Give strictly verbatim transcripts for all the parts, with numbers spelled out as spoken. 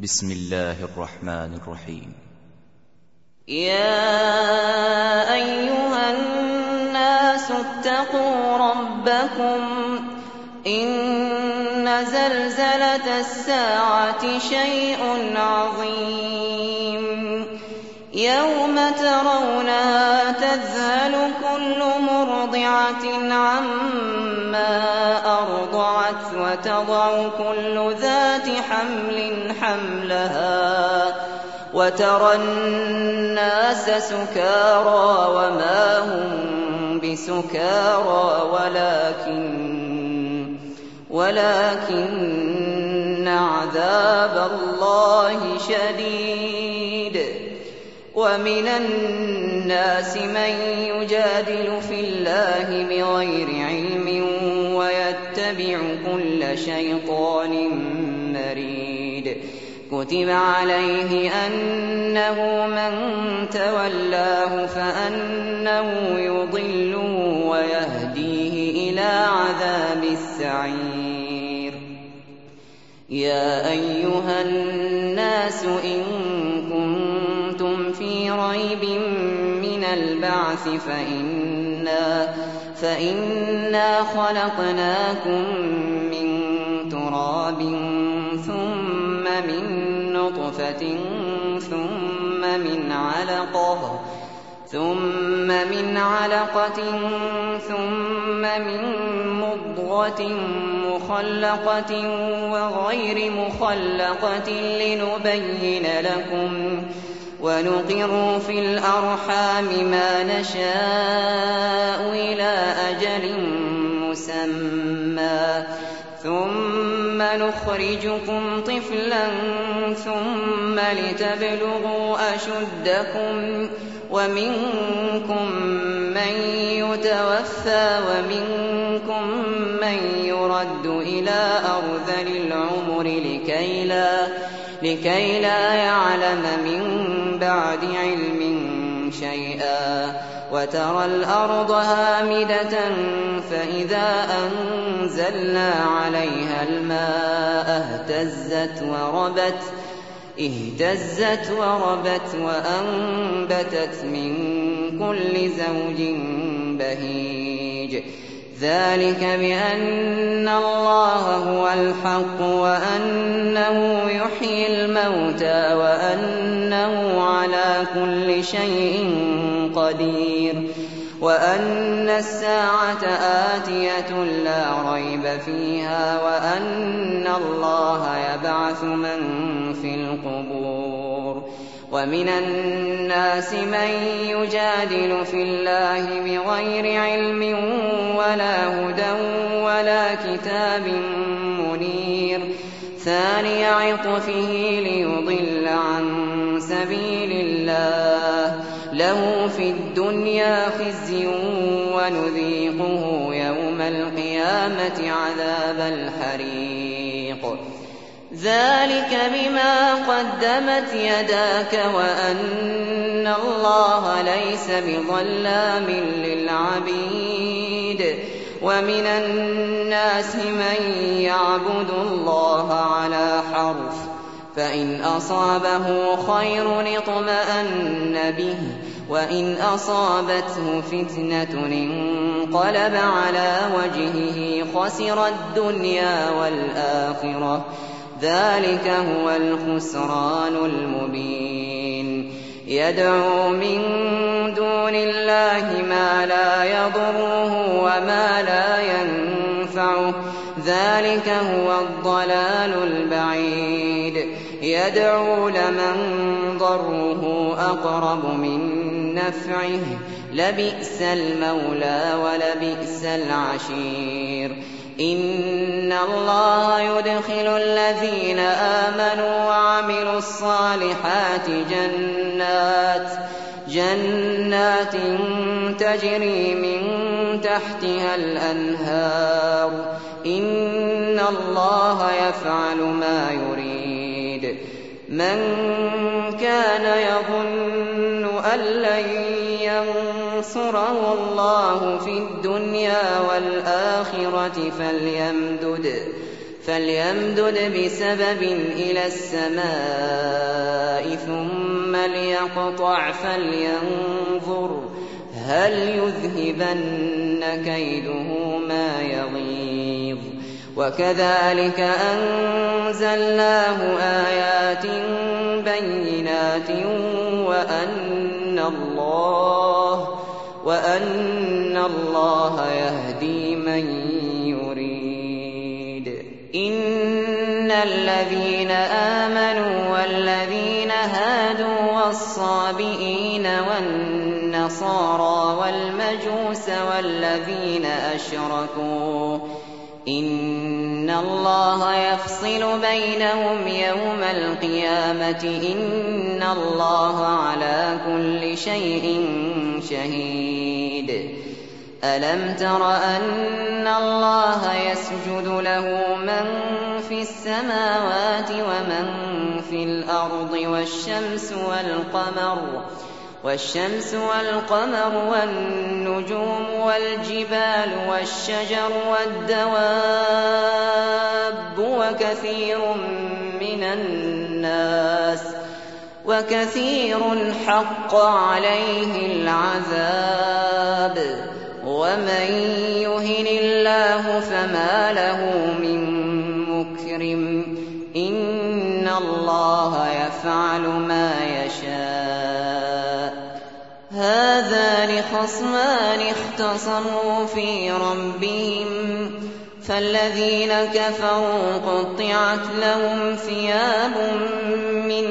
بسم الله الرحمن الرحيم. يا أيها الناس اتقوا ربكم إن زلزلة الساعة شيء عظيم يوم ترونها تذهل كل مرضعة عما أرضعت وتضع كل ذات حمل حملها وترى الناس سكارى وما هم بسكارى ولكن ولكن عذاب الله شديد. ومن الناس من يجادل في الله بغير علم ويتبع كل شيطان مريد. كتب عليه أنه من تولاه فأنه يضله ويهديه إلى عذاب السعير. يا أيها الناس إن كنتم في ريب من البعث فإنا, فإنا خلقناكم من تراب ثم من نطفة ثم من علقة ثم من علقة ثم من مضغة مخلقة وغير مخلقة لنبين لكم ونقر في الأرحام ما نشاء إلى أجل مسمى ثم نخرجكم طفلا ثم لتبلغوا أشدكم ومنكم من يتوفى ومنكم من يرد إلى أرذل العمر لكي لا, لكي لا يعلم من بعد علم شيئا. وترى الأرض هامدة فإذا أنزلنا عليها الماء اهتزت وربت اهتزت وربت وأنبتت من كل زوج بهيج. ذلك بأن الله هو الحق وأنه يحيي الموتى وأنه على كل شيء قدير وأن الساعة آتية لا ريب فيها وأن الله يبعث من في القبور. ومن الناس من يجادل في الله بغير علم ولا هدى ولا كتاب منير ثاني عطفه ليضل عن سبيل الله له في الدنيا خزي ونذيقه يوم القيامة عذاب الحريق. ذلك بما قدمت يداك وأن الله ليس بظلام للعبيد. ومن الناس من يعبد الله على حرف فإن أصابه خير اطمأن به وإن أصابته فتنة انقلب على وجهه خسر الدنيا والآخرة ذلك هو الخسران المبين. يدعو من دون الله ما لا يضره وما لا ينفعه ذلك هو الضلال البعيد. يدعو لمن ضره أقرب من نفعه لبئس المولى ولبئس العشير. إن الله يدخل الذين آمنوا وعملوا الصالحات جنات جنات تجري من تحتها الأنهار إن الله يفعل ما يريد. من كان يظن أن لن ينصره الله في الدنيا والآخرة فليمدد فليمدد بسبب إلى السماء ثم ليقطع فلينظر هل يذهبن كيده ما يغيظ. وكذلك أنزلناه آيات بينات وأن الله وأن الله يهدي من يريد. إن الذين آمنوا والذين هادوا والصابئين والنصارى والمجوس والذين أشركوا إن الله يفصل بينهم يوم القيامة إن الله على كل شيء شهيد. ألم تر أن الله يسجد له من في السماوات ومن في الأرض والشمس والقمر والشمس والقمر والنجوم والجبال والشجر والدواب وكثير من الناس وكثير حق عليه العذاب ومن يهن الله فما له من مكرم إن الله يفعل ما يشاء. هذان خصمان اختصموا في ربهم فالذين كفروا قطعت لهم ثياب من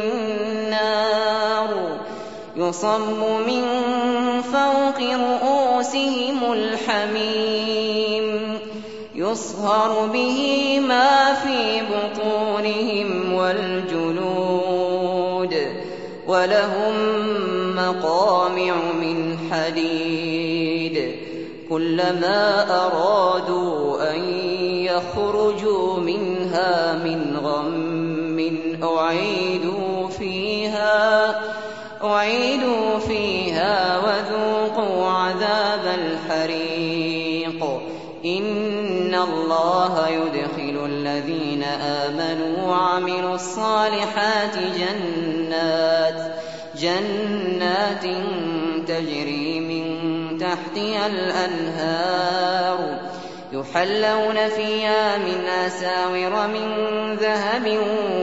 نار يصب من فوق رؤوسهم الحميم يصهر به ما في بطونهم والجلود ولهم مقامع من حديد كلما أرادوا أن يخرجوا منها من غم أعيدوا فيها أعيدوا فيها وذوقوا عذاب الحريق. إن الله يدخل الذين آمنوا وعملوا الصالحات جنات جنات تجري من تحتها الأنهار يحلون فيها من أساور من ذهب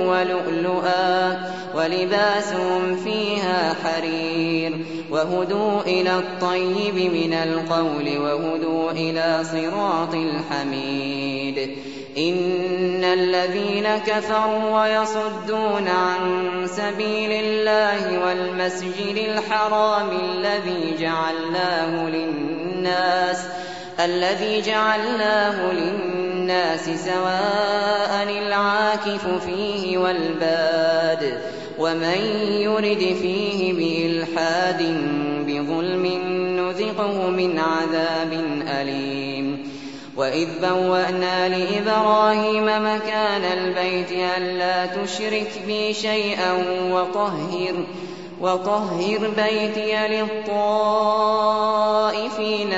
ولؤلؤا ولباسهم فيها حرير وهدوا إلى الطيب من القول وهدوا إلى صراط الحميد. إن الذين كفروا ويصدون عن سبيل الله والمسجد الحرام الذي جعلناه للناس الذي جعلناه للناس سواء العاكف فيه والباد ومن يرد فيه بإلحاد بظلم نذقه من عذاب أليم. وإذ بوأنا لإبراهيم مكان البيت ألا تشرك بي شيئا وطهر وطهر بيتي للطائفين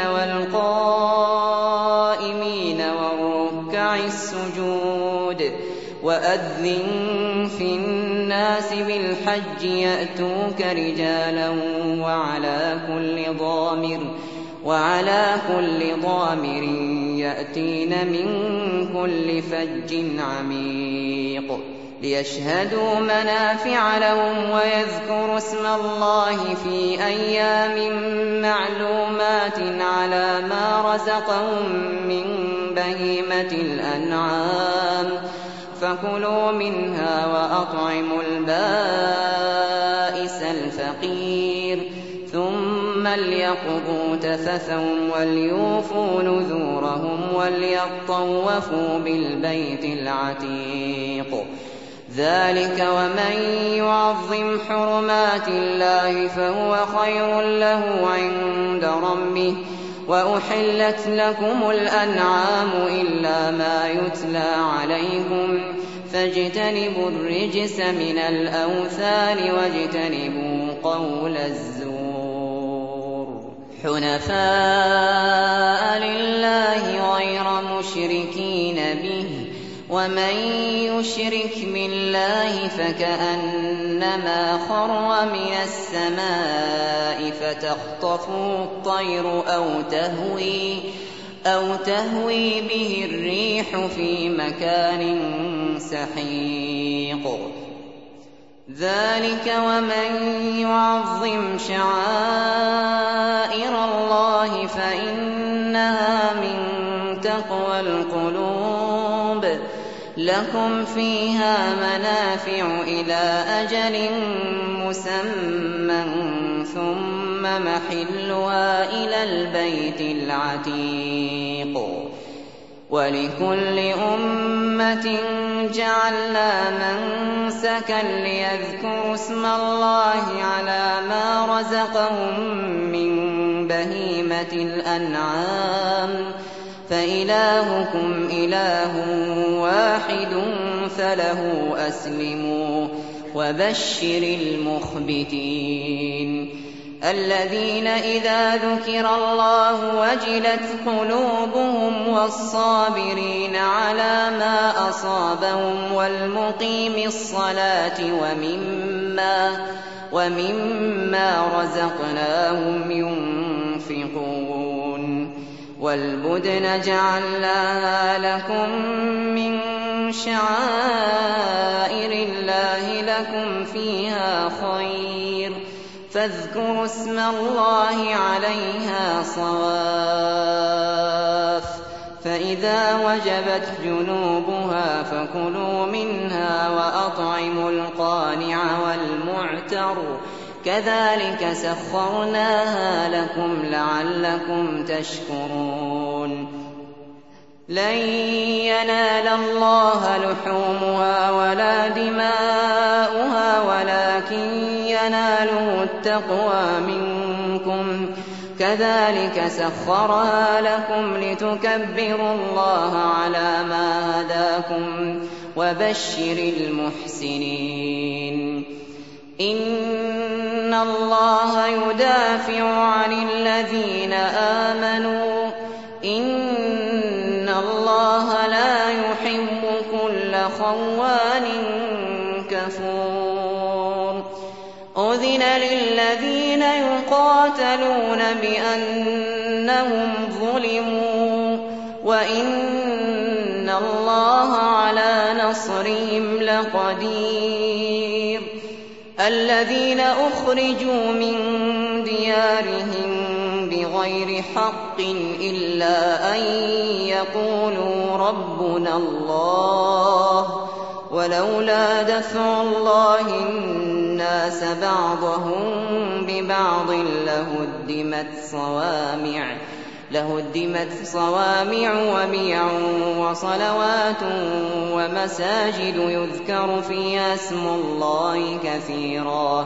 والقائمين والركع السجود. وأذن في الناس بالحج يأتوك رجالا وعلى كل ضامر وعلى كل ضامر يأتين من كل فج عميق ليشهدوا منافع لهم ويذكروا اسم الله في أيام معلومات على ما رزقهم من بهيمة الأنعام فكلوا منها وأطعموا البائس الفقير ثم ليقضوا تفثهم وليوفوا نذورهم وليطوفوا بالبيت العتيق. ذلك ومن يعظم حرمات الله فهو خير له عند ربه. وأحلت لكم الأنعام إلا ما يتلى عليكم فاجتنبوا الرجس من الأوثان واجتنبوا قول الزور حنفاء لله غير مشركين به ومن يشرك بالله فكأنما خر من السماء فتخطفه الطير أو تهوي, أو تهوي به الريح في مكان سحيق. ذلك ومن يعظم شعائر الله فإنها من تقوى القلوب. لكم فيها منافع إلى أجل مسمى ثم محلها إلى البيت العتيق. ولكل أمة جعلنا منسكا ليذكروا اسم الله على ما رزقهم من بهيمة الأنعام فإلهكم إله واحد فله أسلموا وبشر المخبتين الذين إذا ذكر الله وجلت قلوبهم والصابرين على ما أصابهم والمقيم الصلاة ومما, ومما رزقناهم ينفقون. والبدن جعلناها لكم من شعائر الله لكم فيها خير فاذكروا اسم الله عليها صواف. فإذا وجبت جنوبها فكلوا منها وأطعموا القانع والمعتر كذلك سخرناها لكم لعلكم تشكرون. لن ينال الله لحومها ولا دماؤها ولكن يناله التقوى منكم كذلك سخرها لكم لتكبروا الله على ما هداكم وبشر المحسنين. إن الله يدافع عن الذين آمنوا إن الله لا يحب كل خوان كفور. أذن للذين يقاتلون بأنهم ظلموا وإن الله على نصرهم لقدير. الذين أخرجوا من ديارهم بغير حق إلا أن يقولوا ربنا الله ولولا دفع الله الناس بعضهم ببعض لهدمت صوامع لهدمت صوامع وبيع وصلوات ومساجد يذكر فيها اسم الله كثيرا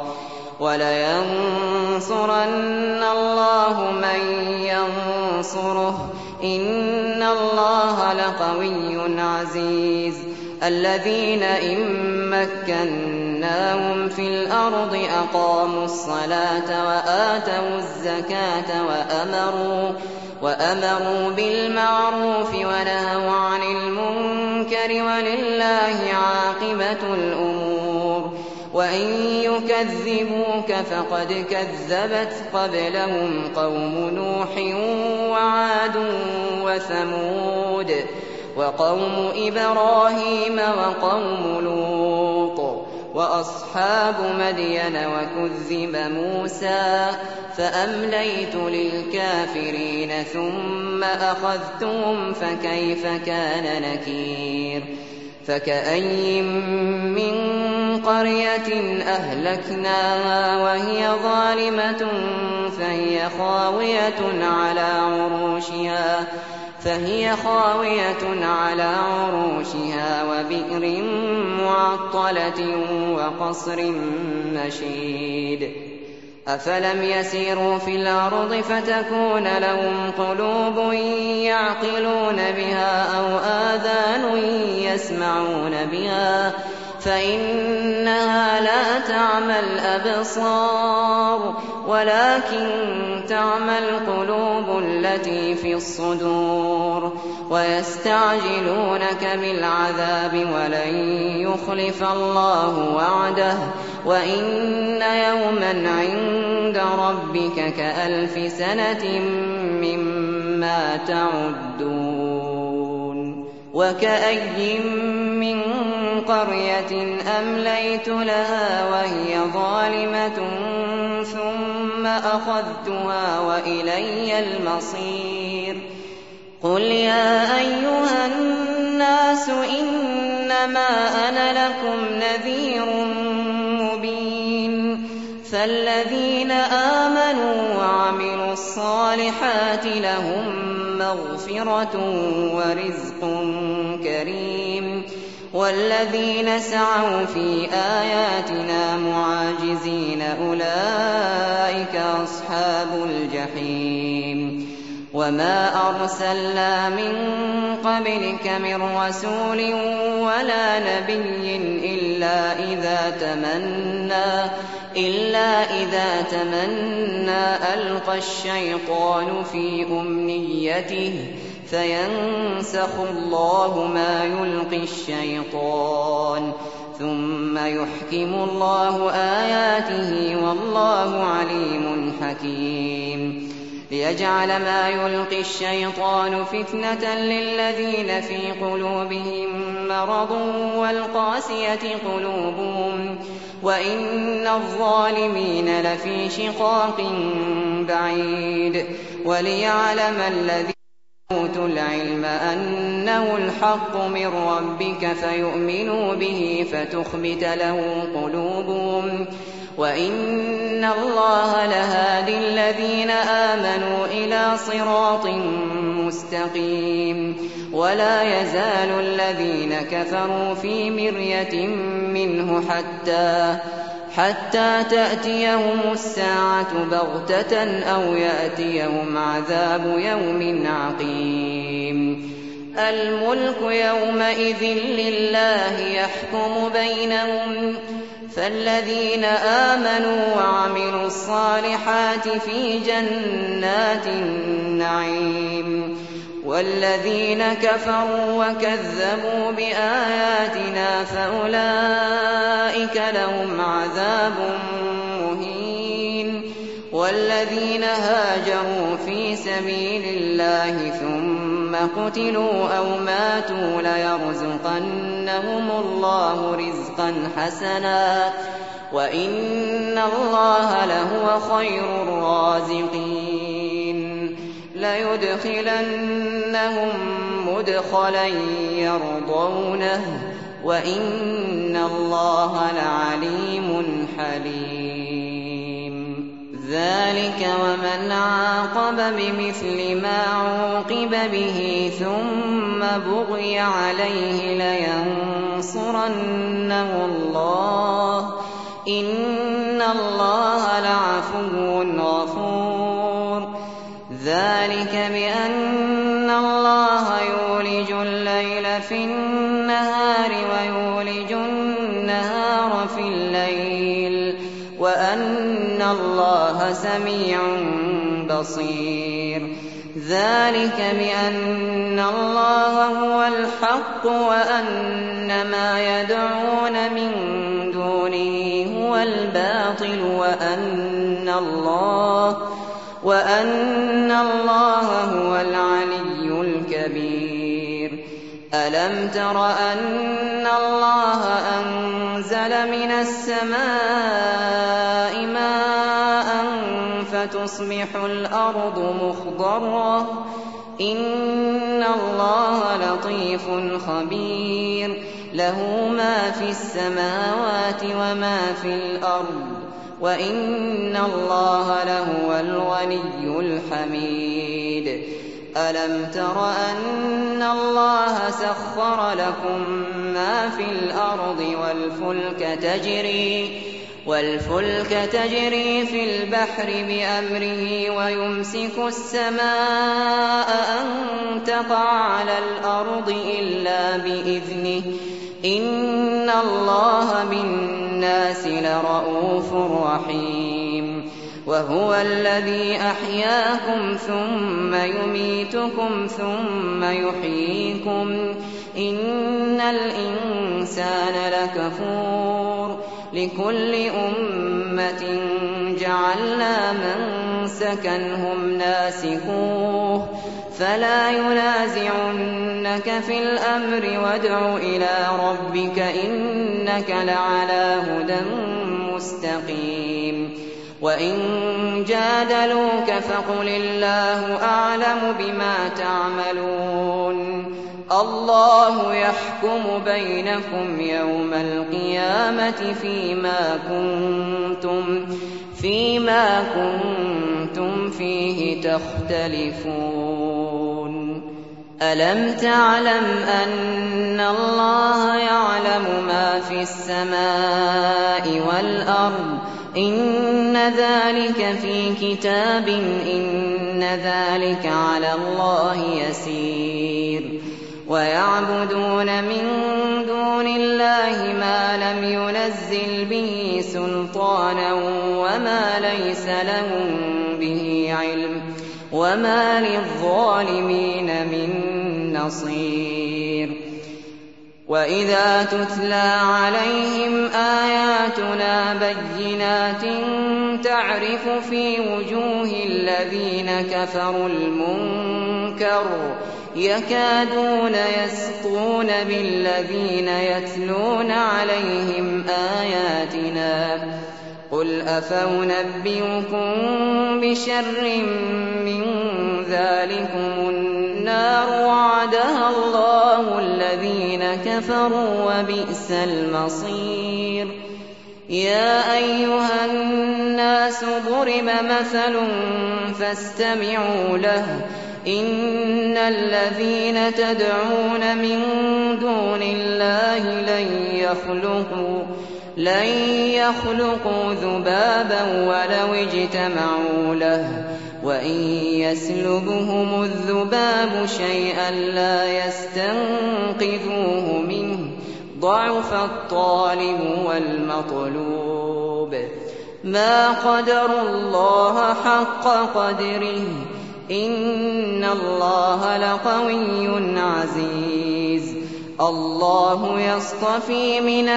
ولينصرن الله من ينصره إن الله لقوي عزيز. الذين إن مكناهم في الأرض أقاموا الصلاة وآتوا الزكاة وأمروا, وأمروا بالمعروف ونهوا عن المنكر ولله عاقبة الأمور. وإن يكذبوك فقد كذبت قبلهم قوم نوح وعاد وثمود وقوم إبراهيم وقوم لوط وأصحاب مدين وكذب موسى فأمليت للكافرين ثم أخذتهم فكيف كان نكير. فكأي من قرية أهلكناها وهي ظالمة فهي خاوية على عروشها فهي خاوية على عروشها وبئر معطلة وقصر مشيد. أفلم يسيروا في الأرض فتكون لهم قلوب يعقلون بها أو آذان يسمعون بها فإنها لا تعمى الأبصار ولكن تعمى القلوب التي في الصدور. ويستعجلونك بالعذاب ولن يخلف الله وعده وإن يوما عند ربك كألف سنة مما تعدون. وكأي من قرية أمليت لها وهي ظالمة ثم أخذتها وإلي المصير. قل يا أيها الناس إنما أنا لكم نذير مبين. فالذين آمنوا وعملوا الصالحات لهم مغفرة ورزق كريم. والذين سعوا في آياتنا معاجزين أولئك أصحاب الجحيم. وما أرسلنا من قبلك من رسول ولا نبي إلا إذا تمنى إلا إذا تمنى ألقى الشيطان في أمنيته فينسخ الله ما يلقي الشيطان ثم يحكم الله آياته والله عليم حكيم. ليجعل ما يلقي الشيطان فتنة للذين في قلوبهم مرض والقاسية قلوبهم وإن الظالمين لفي شقاق بعيد. وليعلم الذين أوتوا العلم أنه الحق من ربك فيؤمنوا به فتخبت له قلوبهم وإن الله لهادي الذين آمنوا إلى صراط مستقيم. ولا يزال الذين كفروا في مرية منه حتى حتى تأتيهم الساعة بغتة أو يأتيهم عذاب يوم عقيم. الملك يومئذ لله يحكم بينهم فالذين آمنوا وعملوا الصالحات في جنات النعيم والذين كفروا وكذبوا بآياتنا فأولئك لهم عذاب مهين. والذين هاجروا في سبيل الله ثم قتلوا أو ماتوا ليرزقنهم الله رزقا حسنا وإن الله لهو خير الرازقين. ليدخلنهم مدخلا يرضونه وإن الله لعليم حليم. ذلك ومن عاقب بمثل ما عوقب به ثم بغي عليه لينصرنه الله إن الله لعفو غفور. ذلك بأن الله يولج الليل في النهار ويولج النهار في الليل وأن الله سميع بصير. ذلك بأن الله هو الحق وأن ما يدعون من دونه هو الباطل وأن الله وأن الله هو العلي الكبير. ألم تر أن الله أنزل من السماء ماء فتصبح الأرض مخضرة إن الله لطيف خبير. له ما في السماوات وما في الأرض وإن الله لهو الغني الحميد. ألم تر أن الله سخر لكم ما في الأرض والفلك تجري والفلك تجري في البحر بأمره ويمسك السماء أن تقع على الأرض إلا بإذنه إن الله بالناس لرءوف رحيم. وهو الذي أحياكم ثم يميتكم ثم يحييكم إن الإنسان لكفور لكل أمة جعلنا منسكا هم ناسكوه فلا ينازعنك في الأمر وادع إلى ربك إنك لعلى هدى مستقيم وإن جادلوك فقل الله أعلم بما تعملون الله يحكم بينكم يوم القيامة فيما كنتم فيما كنتم فيه تختلفون ألم تعلم أن الله يعلم ما في السماء والأرض إن ذلك في كتاب إن ذلك على الله يسير ويعبدون من دون الله ما لم ينزل به سلطانا وما ليس لهم به علم وما للظالمين من نصير وإذا تتلى عليهم آياتنا بينات تعرف في وجوه الذين كفروا المنكر يكادون يسطون بالذين يتلون عليهم آياتنا قل أفأنبئكم بشر من ذلكم النار وعدها الله الذين كفروا وبئس المصير يا أيها الناس ضرب مثل فاستمعوا له إن الذين تدعون من دون الله لن يخلقوا لن يخلقوا ذبابا ولو اجتمعوا له وإن يسلبهم الذباب شيئا لا يستنقذوه منه ضعف الطالب والمطلوب ما قدروا الله حق قدره إن الله لقوي عزيز الله يصطفي من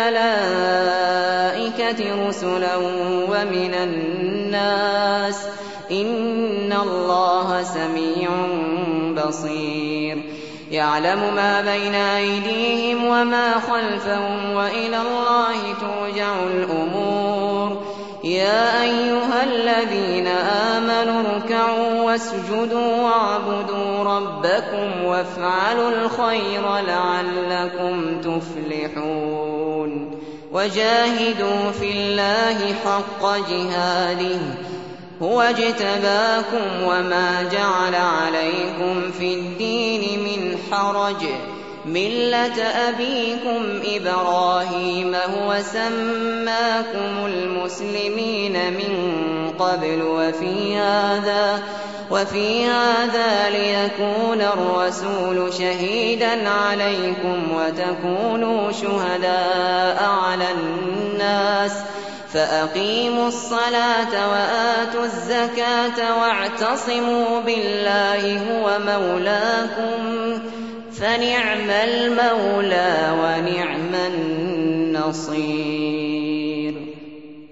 الملائكة رسلا ومن الناس إن الله سميع بصير يعلم ما بين أيديهم وما خلفهم وإلى الله ترجع الأمور يا أيها الذين آمنوا اركعوا واسجدوا واعبدوا ربكم وافعلوا الخير لعلكم تفلحون وجاهدوا في الله حق جهاده هو اجتباكم وما جعل عليكم في الدين من حرج ملة أبيكم إبراهيم هو سماكم المسلمين من قبل وفي هذا وفي هذا ليكون الرسول شهيدا عليكم وتكونوا شهداء على الناس فأقيموا الصلاة وآتوا الزكاة واعتصموا بالله هو مولاكم فنعم المولى ونعم النصير